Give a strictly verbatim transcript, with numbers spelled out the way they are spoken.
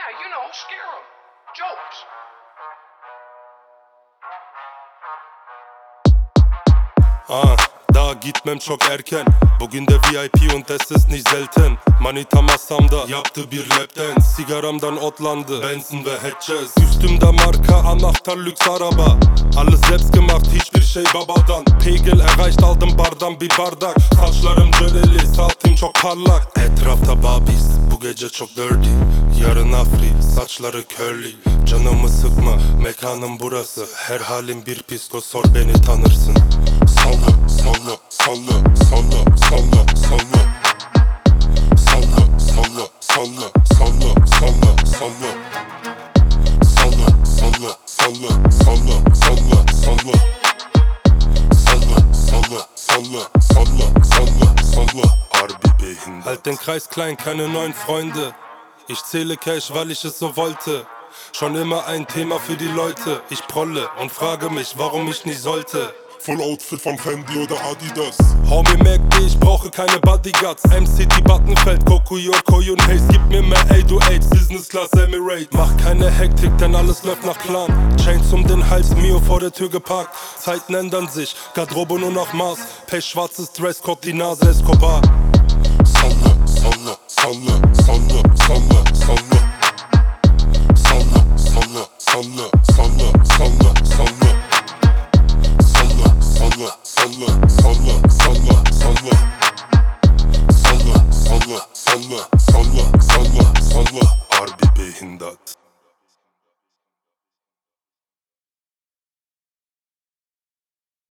you know, scare them. Jokes. Ah, daha gitmem çok erken. Bugün de V I P und es ist nicht selten. Manita masamda yaptı bir lapten. Sigaramdan otlandı Benson ve Hedges. Üstümde marka anahtar lüks araba. Alles selbst gemacht, hiçbir şey babadan. Pegel erreicht, aldım bardan bir bardak. Saçlarım cöleli, saatim çok parlak. Etrafta babis, bu gece çok dirty. Yarın afri, saçları curly. Canımı sıkma, mekanım burası. Her halim bir psiko, sor beni tanırsın. Salla, salla, salla, salla, salla, salla. Salla, salla, salla, salla, salla, salla. Salla, salla, salla, salla, salla, salla. Salla, salla, salla, salla, salla, salla. Harbi behindert. Halt den Kreis klein, keine neuen Freunde. Ich zähle Cash, weil ich es so wollte. Schon immer ein Thema für die Leute. Ich prolle und frage mich, warum ich nicht sollte. Voll Outfit von Fendi oder Adidas. Homie merkt, ich brauche keine Bodyguards. M C T Battenfeld, Coco, Yoko und Haze. Gib mir mehr acht zu acht, Business Class Emirate. Mach keine Hektik, denn alles läuft nach Plan. Chains um den Hals, Mio vor der Tür geparkt. Zeiten ändern sich, Garderobe nur noch Maß. Pech, schwarzes Dresscode, die Nase Escobar. Salla, salla, salla, salla, salla, salla.